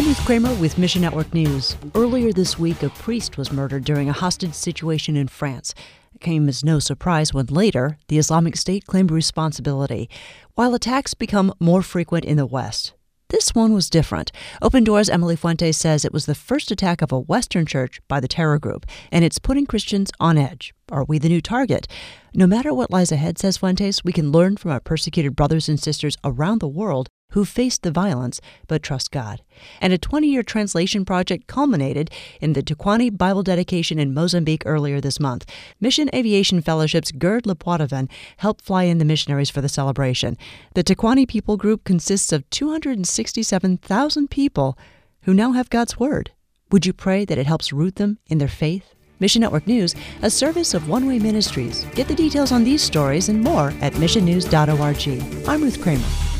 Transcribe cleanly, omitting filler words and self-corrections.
I'm Ruth Kramer with Mission Network News. Earlier this week, a priest was murdered during a hostage situation in France. It came as no surprise when later, the Islamic State claimed responsibility, while attacks become more frequent in the West. This one was different. Open Doors' Emily Fuentes says it was the first attack of a Western church by the terror group, and it's putting Christians on edge. Are we the new target? No matter what lies ahead, says Fuentes, we can learn from our persecuted brothers and sisters around the world who faced the violence but trust God. And a 20-year translation project culminated in the Tukwani Bible dedication in Mozambique earlier this month. Mission Aviation Fellowship's Gerd Lepoitevin helped fly in the missionaries for the celebration. The Tukwani people group consists of 267,000 people who now have God's Word. Would you pray that it helps root them in their faith? Mission Network News, a service of One Way Ministries. Get the details on these stories and more at missionnews.org. I'm Ruth Kramer.